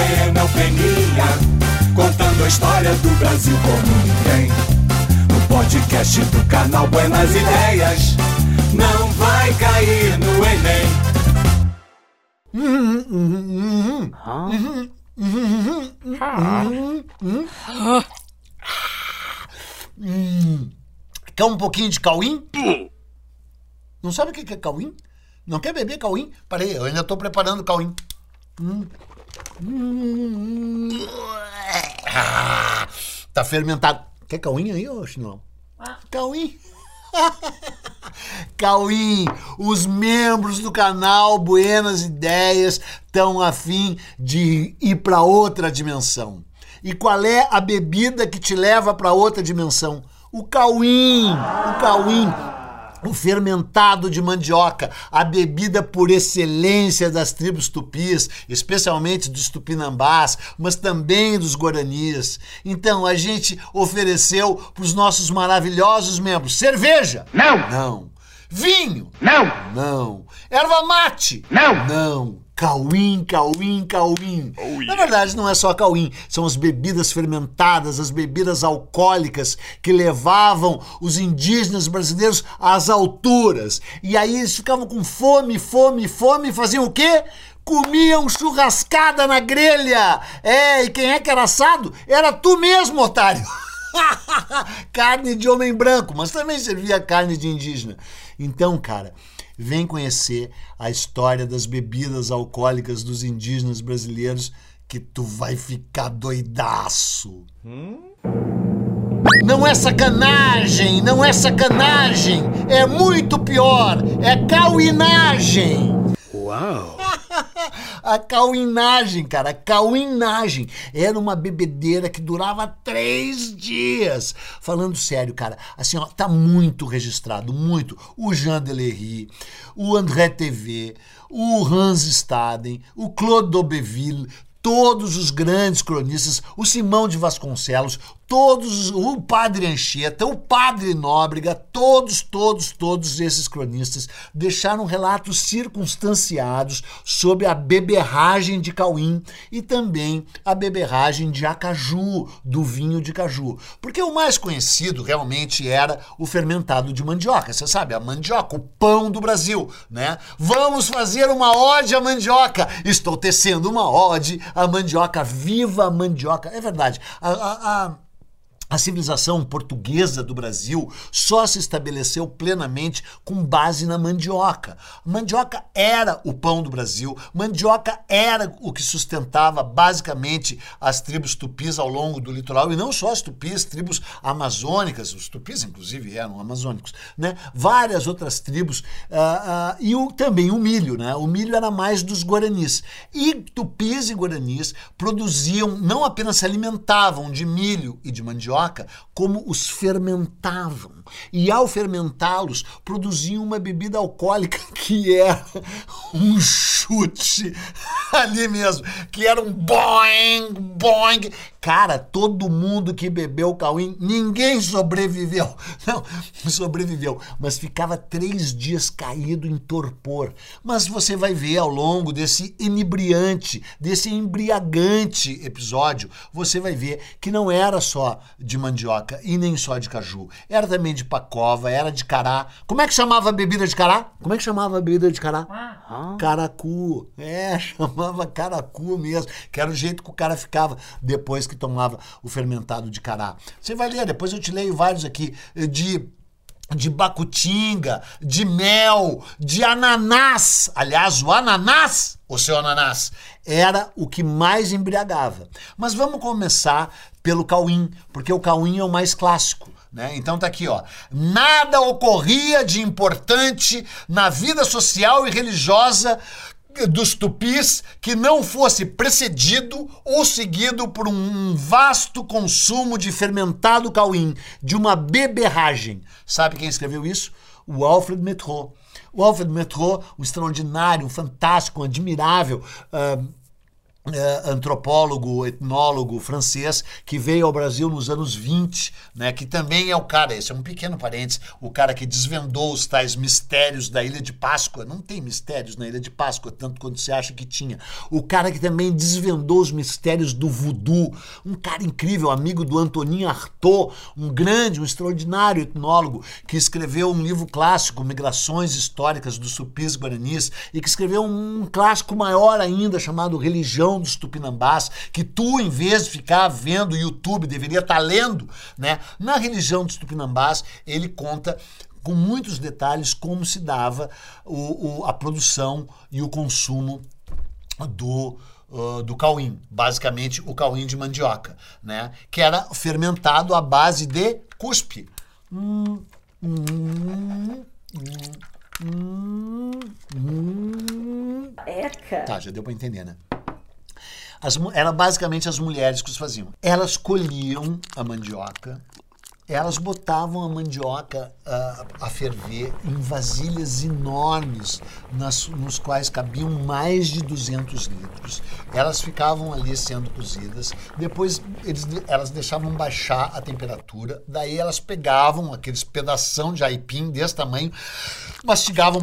Enelpenia, contando a história do Brasil como ninguém. No podcast do canal Buenas Ideias, não vai cair no Enem. Quer um pouquinho de cauim? Não sabe o que é cauim? Não quer beber cauim? Parei, eu ainda estou preparando cauim. Tá fermentado. Quer cauim aí, ô Chinelão? Cauim. Cauim, os membros do canal Buenas Ideias estão a fim de ir para outra dimensão. E qual é a bebida que te leva para outra dimensão? O cauim. O cauim. O fermentado de mandioca, a bebida por excelência das tribos tupis, especialmente dos tupinambás, mas também dos guaranis. Então a gente ofereceu para os nossos maravilhosos membros cerveja? Não! Não. Vinho? Não! Não. Erva mate? Não! Não. Cauim, cauim, cauim. Oh, yeah. Na verdade, não é só cauim, são as bebidas fermentadas, as bebidas alcoólicas que levavam os indígenas brasileiros às alturas. E aí eles ficavam com fome, e faziam o quê? Comiam churrascada na grelha. E quem é que era assado? Era tu mesmo, otário. Carne de homem branco, mas também servia carne de indígena. Então, cara, vem conhecer a história das bebidas alcoólicas dos indígenas brasileiros que tu vai ficar doidaço. Não é sacanagem, não é sacanagem. É muito pior, é cauinagem. Uau! A cauinagem, cara, a cauinagem era uma bebedeira que durava 3 dias. Falando sério, cara, assim, ó, tá muito registrado, muito. O Jean Delery, o André TV, o Hans Staden, o Claude D'Aubeville, todos os grandes cronistas, o Simão de Vasconcelos, todos, o Padre Anchieta, o Padre Nóbrega, todos esses cronistas deixaram relatos circunstanciados sobre a beberragem de cauim e também a beberragem de acaju, do vinho de caju. Porque o mais conhecido realmente era o fermentado de mandioca. Você sabe, a mandioca, o pão do Brasil, né? Vamos fazer uma ode à mandioca. Estou tecendo uma ode à mandioca. Viva a mandioca. É verdade. A civilização portuguesa do Brasil só se estabeleceu plenamente com base na mandioca. Mandioca era o pão do Brasil, mandioca era o que sustentava basicamente as tribos tupis ao longo do litoral, e não só as tupis, tribos amazônicas, os tupis inclusive eram amazônicos, né? Várias outras tribos, e também o milho, né? O milho era mais dos guaranis. E tupis e guaranis produziam, não apenas se alimentavam de milho e de mandioca, como os fermentavam. E ao fermentá-los, produziam uma bebida alcoólica que era um chute ali mesmo, que era um boing, boing. Cara, todo mundo que bebeu cauim, ninguém sobreviveu. Não, sobreviveu, mas ficava 3 dias caído em torpor. Mas você vai ver ao longo desse inebriante, desse embriagante episódio, você vai ver que não era só de mandioca e nem só de caju. Era também de pacova, era de cará. Como é que chamava a bebida de cará? Como é que chamava a bebida de cará? Caracu. Chamava caracu mesmo, que era o jeito que o cara ficava depois que tomava o fermentado de cará. Você vai ler, depois eu te leio vários aqui, de bacutinga, de mel, de ananás. Aliás, o ananás, o seu ananás, era o que mais embriagava. Mas vamos começar pelo cauim, porque o cauim é o mais clássico, né? Então tá aqui, ó. Nada ocorria de importante na vida social e religiosa dos tupis que não fosse precedido ou seguido por um vasto consumo de fermentado cauim, de uma beberragem. Sabe quem escreveu isso? O Alfred Métraux. O Alfred Métraux, um extraordinário, um fantástico, um admirável antropólogo, etnólogo francês que veio ao Brasil nos anos 20, né, que também é o cara, esse é um pequeno parênteses, o cara que desvendou os tais mistérios da Ilha de Páscoa. Não tem mistérios na Ilha de Páscoa, tanto quanto você acha que tinha. O cara que também desvendou os mistérios do voodoo, um cara incrível, amigo do Antonin Artaud, um extraordinário etnólogo, que escreveu um livro clássico, Migrações Históricas dos Tupis Guaranis, e que escreveu um clássico maior ainda, chamado Religião dos Tupinambás, que tu, em vez de ficar vendo YouTube, deveria estar lendo, né? Na Religião dos Tupinambás, ele conta com muitos detalhes como se dava a produção e o consumo do cauim, basicamente o cauim de mandioca, né? Que era fermentado à base de cuspe. Eca. Tá, já deu pra entender, né? Era basicamente as mulheres que os faziam. Elas colhiam a mandioca, elas botavam a mandioca a ferver em vasilhas enormes, nos quais cabiam mais de 200 litros. Elas ficavam ali sendo cozidas, depois elas deixavam baixar a temperatura, daí elas pegavam aqueles pedação de aipim desse tamanho, mastigavam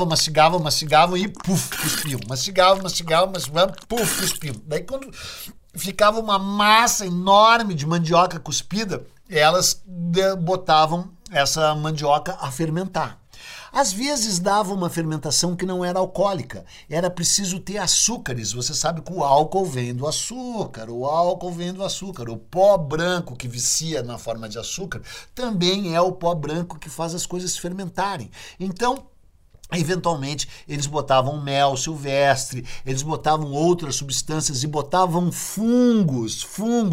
e puf, cuspiam. Mastigavam, puf, cuspiam. Daí quando ficava uma massa enorme de mandioca cuspida, elas botavam essa mandioca a fermentar. Às vezes dava uma fermentação que não era alcoólica, era preciso ter açúcares. Você sabe que o álcool vem do açúcar, o pó branco que vicia na forma de açúcar também é o pó branco que faz as coisas fermentarem. Então, eventualmente, eles botavam mel silvestre, eles botavam outras substâncias e botavam fungos,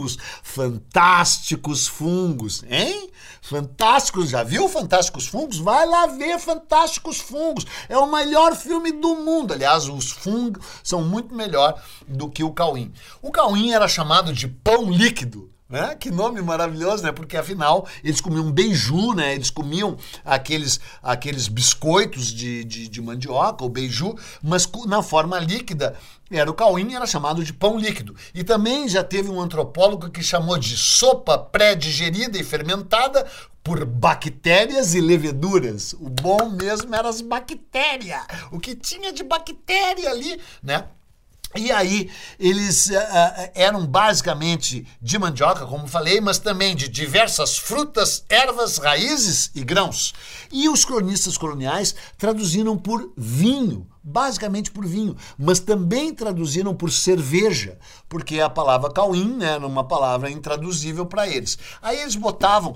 fantásticos fungos, hein? Fantásticos, já viu Fantásticos Fungos? Vai lá ver Fantásticos Fungos, é o melhor filme do mundo. Aliás, os fungos são muito melhor do que o cauim. O cauim era chamado de pão líquido. Né? Que nome maravilhoso, né? Porque afinal eles comiam beiju, né? Eles comiam aqueles biscoitos de mandioca, o beiju, mas na forma líquida. Era o cauim, era chamado de pão líquido. E também já teve um antropólogo que chamou de sopa pré-digerida e fermentada por bactérias e leveduras. O bom mesmo era as bactérias. O que tinha de bactéria ali, né? E aí, eles eram basicamente de mandioca, como falei, mas também de diversas frutas, ervas, raízes e grãos. E os cronistas coloniais traduziram por vinho, basicamente por vinho, mas também traduziram por cerveja, porque a palavra cauim, né, era uma palavra intraduzível para eles. Aí eles botavam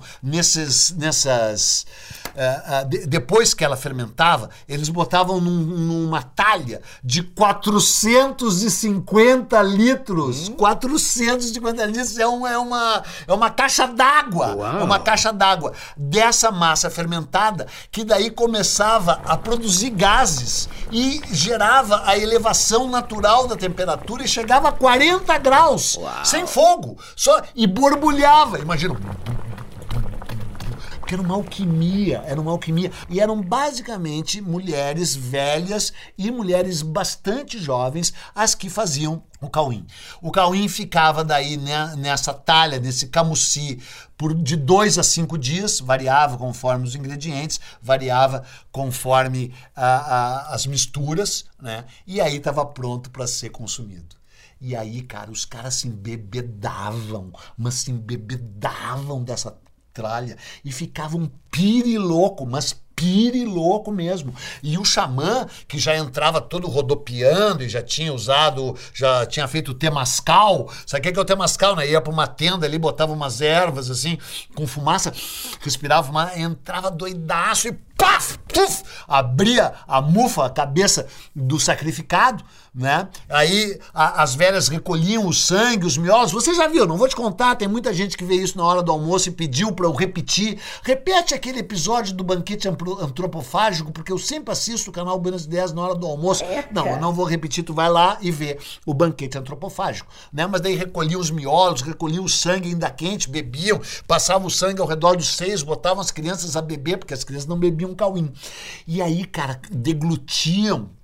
depois que ela fermentava, eles botavam numa talha de 450 litros. 450 litros é uma caixa d'água. É uma caixa d'água dessa massa fermentada que daí começava a produzir gases e gerava a elevação natural da temperatura e chegava a 40 graus, sem fogo, e borbulhava, imagina. Era uma alquimia. E eram basicamente mulheres velhas e mulheres bastante jovens as que faziam o cauim. O cauim ficava daí nessa talha, nesse camuci, de 2 a 5 dias, variava conforme os ingredientes, variava conforme as misturas, né? E aí estava pronto para ser consumido. E aí, cara, os caras se embebedavam, mas se embebedavam dessa tralha e ficavam pirilouco, mas pirilouco mesmo. E o xamã, que já entrava todo rodopiando e já tinha feito temascal. Sabe o que é o temascal, né? Ia pra uma tenda ali, botava umas ervas assim, com fumaça, respirava fumaça, entrava doidaço e paf, puf, abria a mufa, a cabeça do sacrificado, né? Aí as velhas recolhiam o sangue, os miolos. Você já viu, não vou te contar, tem muita gente que vê isso na hora do almoço e pediu pra eu repetir. Repete aquele episódio do banquete antropofágico, porque eu sempre assisto o canal Buenas Ideias na hora do almoço. Não, eu não vou repetir, tu vai lá e vê o banquete antropofágico, né? Mas daí recolhiam os miolos, recolhiam o sangue ainda quente, bebiam, passavam o sangue ao redor dos seios, botavam as crianças a beber, porque as crianças não bebiam cauim. E aí, cara, deglutiam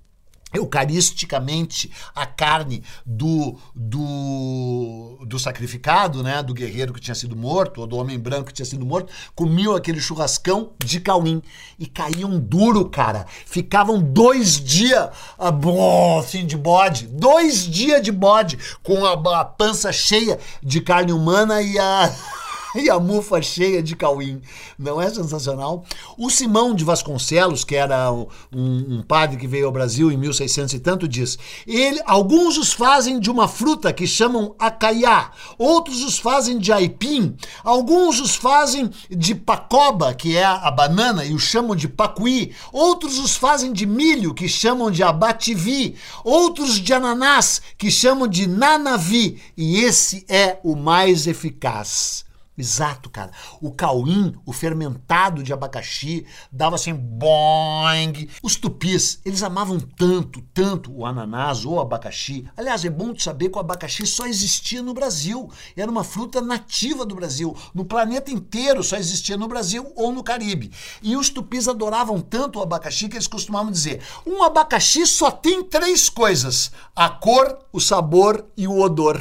eucaristicamente a carne do sacrificado, né, do guerreiro que tinha sido morto, ou do homem branco que tinha sido morto, comiam aquele churrascão de cauim e caíam duro, cara. Ficavam 2 dias assim, de bode, 2 dias de bode, com a pança cheia de carne humana e a mufa cheia de cauim. Não é sensacional? O Simão de Vasconcelos, que era um padre que veio ao Brasil em 1600 e tanto, diz: alguns os fazem de uma fruta que chamam acaiá, outros os fazem de aipim, alguns os fazem de pacoba, que é a banana, e o chamam de pacuí, outros os fazem de milho, que chamam de abativi, outros de ananás, que chamam de nanavi, e esse é o mais eficaz. Exato, cara. O cauim, o fermentado de abacaxi, dava assim, boing. Os tupis, eles amavam tanto o ananás ou o abacaxi. Aliás, é bom tu saber que o abacaxi só existia no Brasil. Era uma fruta nativa do Brasil. No planeta inteiro só existia no Brasil ou no Caribe. E os tupis adoravam tanto o abacaxi que eles costumavam dizer: um abacaxi só tem 3 coisas: a cor, o sabor e o odor.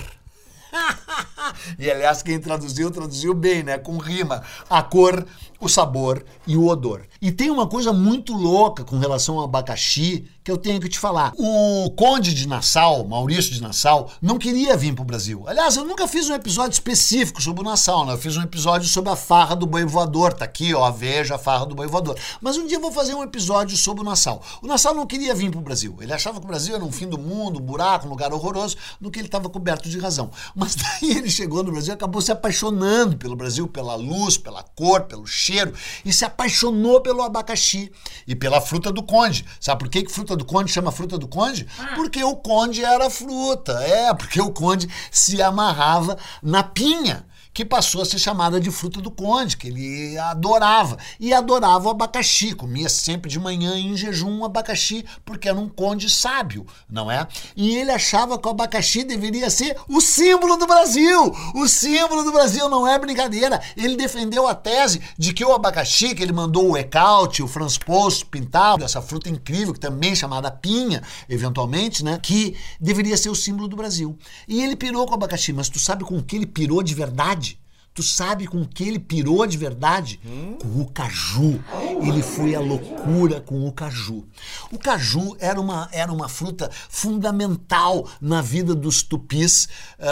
E aliás, quem traduziu bem, né? Com rima. A cor, o sabor e o odor. E tem uma coisa muito louca com relação ao abacaxi que eu tenho que te falar. O conde de Nassau, Maurício de Nassau, não queria vir para o Brasil. Aliás, eu nunca fiz um episódio específico sobre o Nassau, né? Eu fiz um episódio sobre a farra do boi voador. Tá aqui, ó, veja a farra do boi voador. Mas um dia eu vou fazer um episódio sobre o Nassau. O Nassau não queria vir para o Brasil. Ele achava que o Brasil era um fim do mundo, um buraco, um lugar horroroso, no que ele estava coberto de razão. Mas daí ele chegou no Brasil e acabou se apaixonando pelo Brasil, pela luz, pela cor, pelo cheiro, e se apaixonou pelo abacaxi e pela fruta do conde. Sabe por que fruta do conde chama fruta do conde? Porque o conde era fruta. Porque o conde se amarrava na pinha, que passou a ser chamada de fruta do conde, que ele adorava. E adorava o abacaxi, comia sempre de manhã em jejum um abacaxi, porque era um conde sábio, não é? E ele achava que o abacaxi deveria ser o símbolo do Brasil. O símbolo do Brasil, não é brincadeira. Ele defendeu a tese de que o abacaxi, que ele mandou o Ecaute, o Franz Post pintar, essa fruta incrível, que também é chamada pinha, eventualmente, né? Que deveria ser o símbolo do Brasil. E ele pirou com o abacaxi, mas tu sabe com o que ele pirou de verdade? Tu sabe com que ele pirou de verdade? Com o caju. Ele foi à loucura com o caju. O caju era uma fruta fundamental na vida dos tupis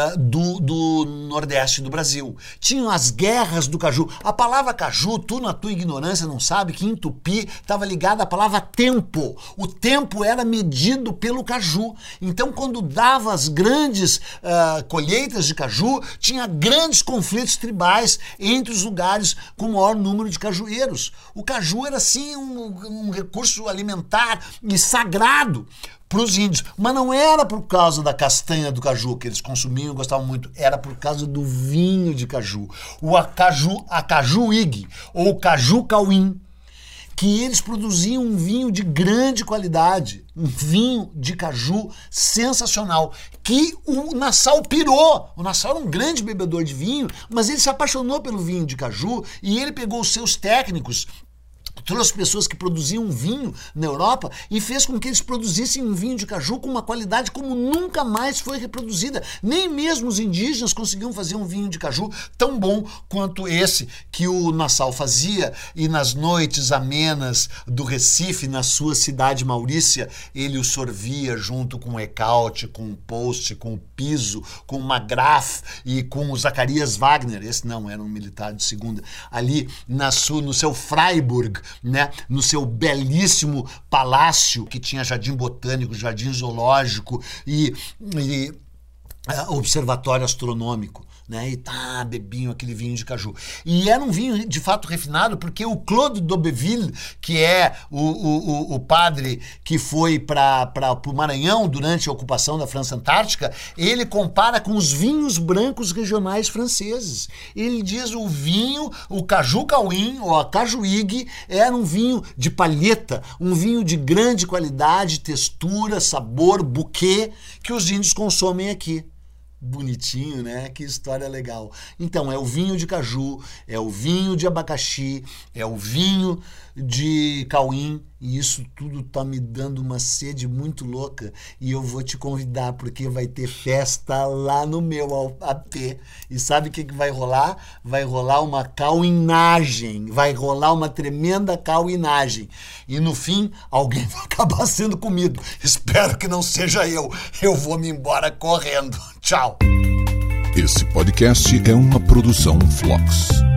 do Nordeste do Brasil. Tinham as guerras do caju. A palavra caju, tu na tua ignorância não sabe que em tupi estava ligada à palavra tempo. O tempo era medido pelo caju. Então, quando dava as grandes colheitas de caju, tinha grandes conflitos tribais entre os lugares com o maior número de cajueiros. O caju era, sim, um recurso alimentar e sagrado para os índios, mas não era por causa da castanha do caju que eles consumiam e gostavam muito, era por causa do vinho de caju, a cajuígue ou caju cauim, que eles produziam um vinho de grande qualidade, um vinho de caju sensacional, que o Nassau pirou. O Nassau era um grande bebedor de vinho, mas ele se apaixonou pelo vinho de caju e ele pegou os seus técnicos, trouxe pessoas que produziam vinho na Europa e fez com que eles produzissem um vinho de caju com uma qualidade como nunca mais foi reproduzida. Nem mesmo os indígenas conseguiam fazer um vinho de caju tão bom quanto esse que o Nassau fazia, e nas noites amenas do Recife, na sua cidade Maurícia, ele o sorvia junto com o Ecaute, com o Post, com o Piso, com o Magrath e com o Zacarias Wagner. Esse não, era um militar de segunda. Ali no seu Freiburg, né, no seu belíssimo palácio, que tinha jardim botânico, jardim zoológico e observatório astronômico, né? E bebiam aquele vinho de caju. E era um vinho de fato refinado, porque o Claude d'Aubeville, que é o padre que foi para o Maranhão durante a ocupação da França Antártica, ele compara com os vinhos brancos regionais franceses. Ele diz o caju cauim, ou a cajuígue, era um vinho de palheta, um vinho de grande qualidade, textura, sabor, buquê, que os índios consomem aqui. bonitinho, né? Que história legal. Então, é o vinho de caju, é o vinho de abacaxi, é o vinho de Cauim, e isso tudo tá me dando uma sede muito louca, e eu vou te convidar porque vai ter festa lá no meu AP. E sabe o que vai rolar? Vai rolar uma cauinagem, vai rolar uma tremenda cauinagem. E no fim, alguém vai acabar sendo comido. Espero que não seja eu. Eu vou me embora correndo. Tchau. Esse podcast é uma produção Flux.